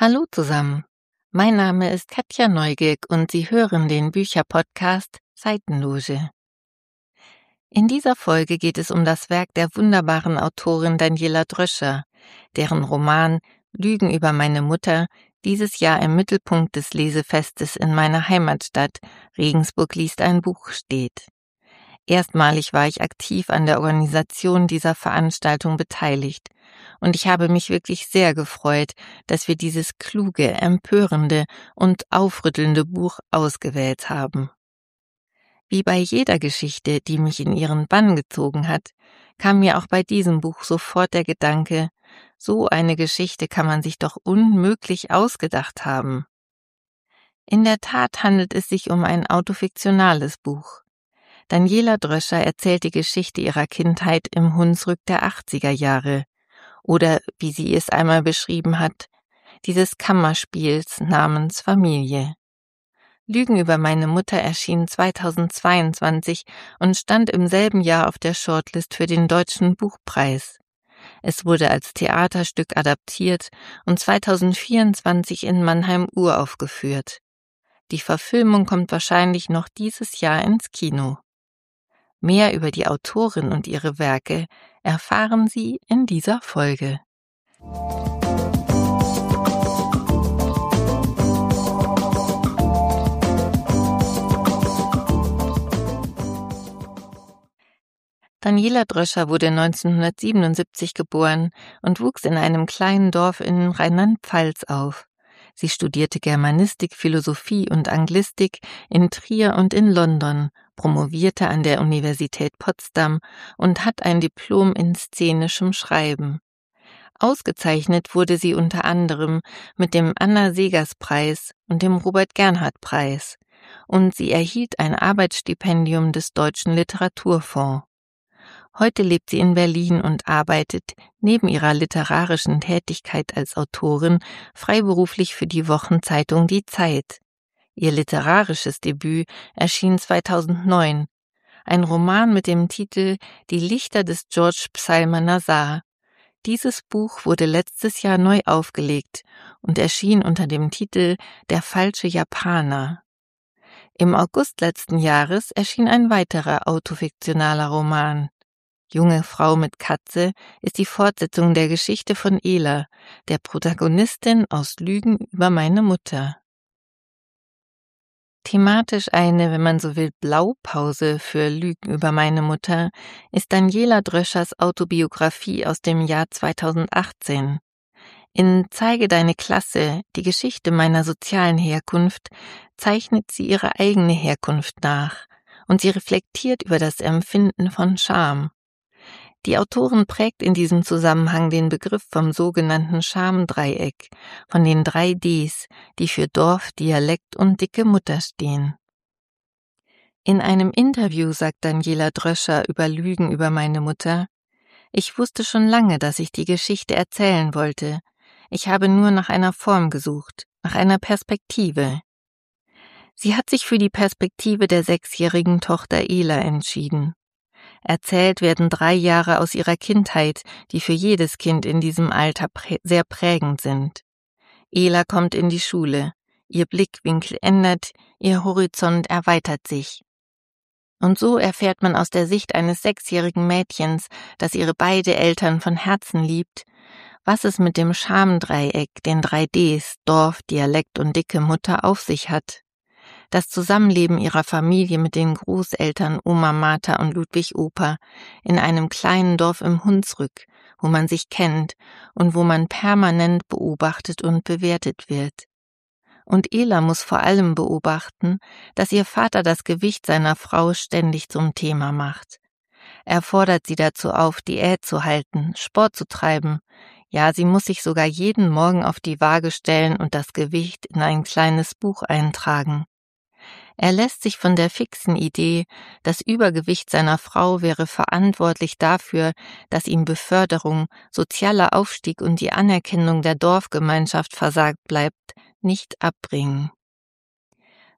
Hallo zusammen, mein Name ist Katja Neugierk und Sie hören den Bücherpodcast Seitenloge. In dieser Folge geht es um das Werk der wunderbaren Autorin Daniela Dröscher, deren Roman Lügen über meine Mutter dieses Jahr im Mittelpunkt des Lesefestes in meiner Heimatstadt Regensburg liest ein Buch steht. Erstmalig war ich aktiv an der Organisation dieser Veranstaltung beteiligt und ich habe mich wirklich sehr gefreut, dass wir dieses kluge, empörende und aufrüttelnde Buch ausgewählt haben. Wie bei jeder Geschichte, die mich in ihren Bann gezogen hat, kam mir auch bei diesem Buch sofort der Gedanke, so eine Geschichte kann man sich doch unmöglich ausgedacht haben. In der Tat handelt es sich um ein autofiktionales Buch. Daniela Dröscher erzählt die Geschichte ihrer Kindheit im Hunsrück der 80er Jahre oder, wie sie es einmal beschrieben hat, dieses Kammerspiels namens Familie. Lügen über meine Mutter erschien 2022 und stand im selben Jahr auf der Shortlist für den Deutschen Buchpreis. Es wurde als Theaterstück adaptiert und 2024 in Mannheim uraufgeführt. Die Verfilmung kommt wahrscheinlich noch dieses Jahr ins Kino. Mehr über die Autorin und ihre Werke erfahren Sie in dieser Folge. Daniela Dröscher wurde 1977 geboren und wuchs in einem kleinen Dorf in Rheinland-Pfalz auf. Sie studierte Germanistik, Philosophie und Anglistik in Trier und in London, promovierte an der Universität Potsdam und hat ein Diplom in szenischem Schreiben. Ausgezeichnet wurde sie unter anderem mit dem Anna-Seghers-Preis und dem Robert-Gernhardt-Preis und sie erhielt ein Arbeitsstipendium des Deutschen Literaturfonds. Heute lebt sie in Berlin und arbeitet neben ihrer literarischen Tätigkeit als Autorin freiberuflich für die Wochenzeitung Die Zeit. Ihr literarisches Debüt erschien 2009, ein Roman mit dem Titel Die Lichter des George Psalmanazar. Dieses Buch wurde letztes Jahr neu aufgelegt und erschien unter dem Titel Der falsche Japaner. Im August letzten Jahres erschien ein weiterer autofiktionaler Roman. Junge Frau mit Katze ist die Fortsetzung der Geschichte von Ela, der Protagonistin aus Lügen über meine Mutter. Thematisch eine, wenn man so will, Blaupause für Lügen über meine Mutter ist Daniela Dröschers Autobiografie aus dem Jahr 2018. In Zeige deine Klasse, die Geschichte meiner sozialen Herkunft, zeichnet sie ihre eigene Herkunft nach und sie reflektiert über das Empfinden von Scham. Die Autorin prägt in diesem Zusammenhang den Begriff vom sogenannten Schamdreieck, von den 3 Ds, die für Dorf, Dialekt und dicke Mutter stehen. In einem Interview sagt Daniela Dröscher über Lügen über meine Mutter: Ich wusste schon lange, dass ich die Geschichte erzählen wollte. Ich habe nur nach einer Form gesucht, nach einer Perspektive. Sie hat sich für die Perspektive der 6-jährigen Tochter Ela entschieden. Erzählt werden 3 Jahre aus ihrer Kindheit, die für jedes Kind in diesem Alter sehr prägend sind. Ela kommt in die Schule, ihr Blickwinkel ändert, ihr Horizont erweitert sich. Und so erfährt man aus der Sicht eines 6-jährigen Mädchens, das ihre beide Eltern von Herzen liebt, was es mit dem Schamdreieck, den 3 Ds, Dorf, Dialekt und dicke Mutter auf sich hat. Das Zusammenleben ihrer Familie mit den Großeltern Oma Martha und Ludwig Opa in einem kleinen Dorf im Hunsrück, wo man sich kennt und wo man permanent beobachtet und bewertet wird. Und Ela muss vor allem beobachten, dass ihr Vater das Gewicht seiner Frau ständig zum Thema macht. Er fordert sie dazu auf, Diät zu halten, Sport zu treiben. Ja, sie muss sich sogar jeden Morgen auf die Waage stellen und das Gewicht in ein kleines Buch eintragen. Er lässt sich von der fixen Idee, das Übergewicht seiner Frau wäre verantwortlich dafür, dass ihm Beförderung, sozialer Aufstieg und die Anerkennung der Dorfgemeinschaft versagt bleibt, nicht abbringen.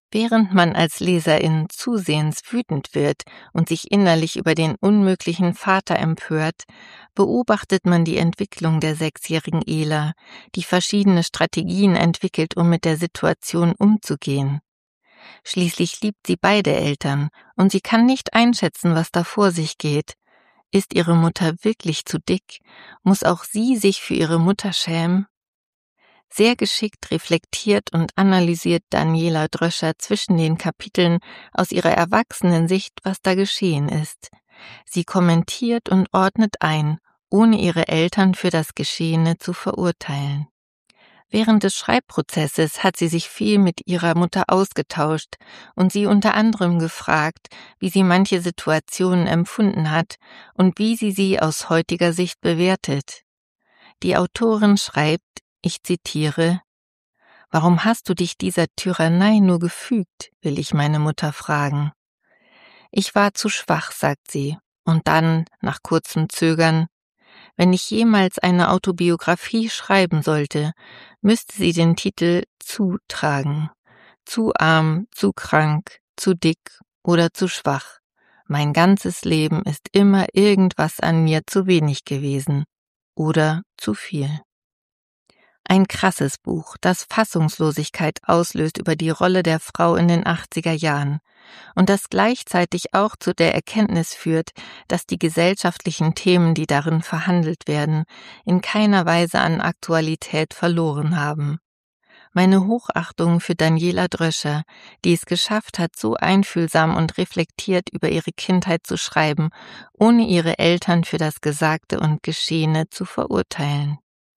Während man als Leserin zusehends wütend wird und sich innerlich über den unmöglichen Vater empört, beobachtet man die Entwicklung der 6-jährigen Ela, die verschiedene Strategien entwickelt, um mit der Situation umzugehen. Schließlich liebt sie beide Eltern und sie kann nicht einschätzen, was da vor sich geht. Ist ihre Mutter wirklich zu dick? Muss auch sie sich für ihre Mutter schämen? Sehr geschickt reflektiert und analysiert Daniela Dröscher zwischen den Kapiteln aus ihrer Erwachsenensicht, was da geschehen ist. Sie kommentiert und ordnet ein, ohne ihre Eltern für das Geschehene zu verurteilen. Während des Schreibprozesses hat sie sich viel mit ihrer Mutter ausgetauscht und sie unter anderem gefragt, wie sie manche Situationen empfunden hat und wie sie aus heutiger Sicht bewertet. Die Autorin schreibt, ich zitiere: »Warum hast du dich dieser Tyrannei nur gefügt, will ich meine Mutter fragen. Ich war zu schwach, sagt sie, und dann, nach kurzem Zögern, wenn ich jemals eine Autobiografie schreiben sollte, müsste sie den Titel Zu tragen. Zu arm, zu krank, zu dick oder zu schwach. Mein ganzes Leben ist immer irgendwas an mir zu wenig gewesen oder zu viel.« Ein krasses Buch, das Fassungslosigkeit auslöst über die Rolle der Frau in den 80er Jahren und das gleichzeitig auch zu der Erkenntnis führt, dass die gesellschaftlichen Themen, die darin verhandelt werden, in keiner Weise an Aktualität verloren haben. Meine Hochachtung für Daniela Dröscher, die es geschafft hat, so einfühlsam und reflektiert über ihre Kindheit zu schreiben, ohne ihre Eltern für das Gesagte und Geschehene zu verurteilen.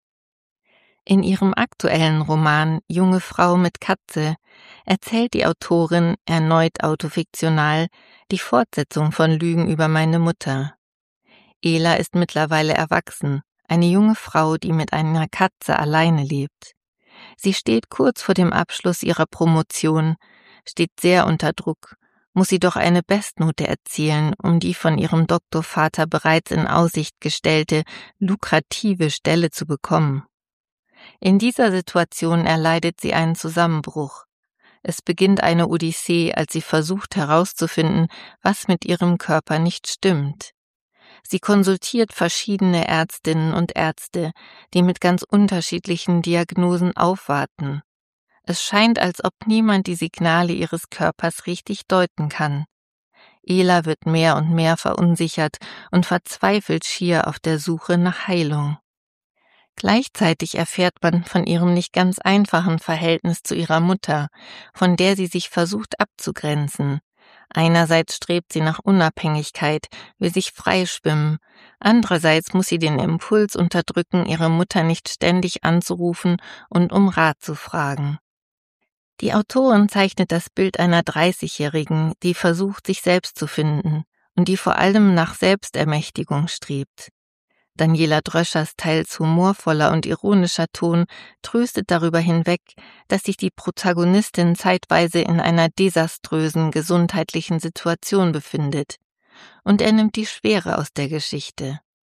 In ihrem aktuellen Roman »Junge Frau mit Katze« erzählt die Autorin, erneut autofiktional, die Fortsetzung von »Lügen über meine Mutter«. Ela ist mittlerweile erwachsen, eine junge Frau, die mit einer Katze alleine lebt. Sie steht kurz vor dem Abschluss ihrer Promotion, steht sehr unter Druck, muss sie doch eine Bestnote erzielen, um die von ihrem Doktorvater bereits in Aussicht gestellte, lukrative Stelle zu bekommen. In dieser Situation erleidet sie einen Zusammenbruch. Es beginnt eine Odyssee, als sie versucht herauszufinden, was mit ihrem Körper nicht stimmt. Sie konsultiert verschiedene Ärztinnen und Ärzte, die mit ganz unterschiedlichen Diagnosen aufwarten. Es scheint, als ob niemand die Signale ihres Körpers richtig deuten kann. Ela wird mehr und mehr verunsichert und verzweifelt schier auf der Suche nach Heilung. Gleichzeitig erfährt man von ihrem nicht ganz einfachen Verhältnis zu ihrer Mutter, von der sie sich versucht abzugrenzen. Einerseits strebt sie nach Unabhängigkeit, will sich freischwimmen, andererseits muss sie den Impuls unterdrücken, ihre Mutter nicht ständig anzurufen und um Rat zu fragen. Die Autorin zeichnet das Bild einer 30-Jährigen, die versucht, sich selbst zu finden und die vor allem nach Selbstermächtigung strebt. Daniela Dröschers teils humorvoller und ironischer Ton tröstet darüber hinweg, dass sich die Protagonistin zeitweise in einer desaströsen gesundheitlichen Situation befindet, und er nimmt die Schwere aus der Geschichte.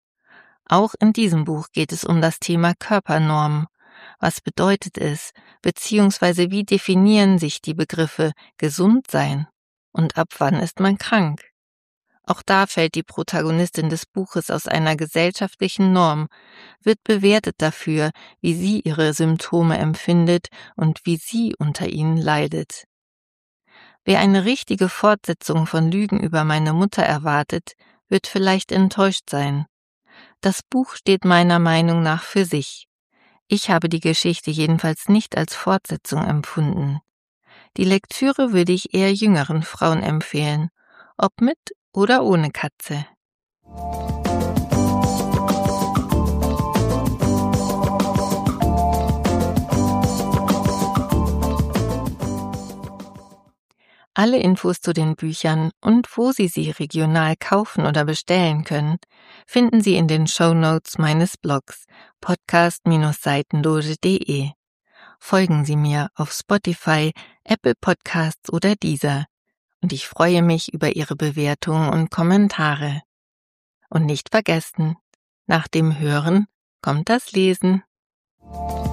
Auch in diesem Buch geht es um das Thema Körpernormen. Was bedeutet es, beziehungsweise wie definieren sich die Begriffe gesund sein und ab wann ist man krank? Auch da fällt die Protagonistin des Buches aus einer gesellschaftlichen Norm, wird bewertet dafür, wie sie ihre Symptome empfindet und wie sie unter ihnen leidet. Wer eine richtige Fortsetzung von Lügen über meine Mutter erwartet, wird vielleicht enttäuscht sein. Das Buch steht meiner Meinung nach für sich. Ich habe die Geschichte jedenfalls nicht als Fortsetzung empfunden. Die Lektüre würde ich eher jüngeren Frauen empfehlen, ob mit oder ohne Katze. Alle Infos zu den Büchern und wo Sie sie regional kaufen oder bestellen können, finden Sie in den Shownotes meines Blogs podcast-seitenloge.de. Folgen Sie mir auf Spotify, Apple Podcasts oder Deezer. Und ich freue mich über Ihre Bewertungen und Kommentare. Und nicht vergessen, nach dem Hören kommt das Lesen.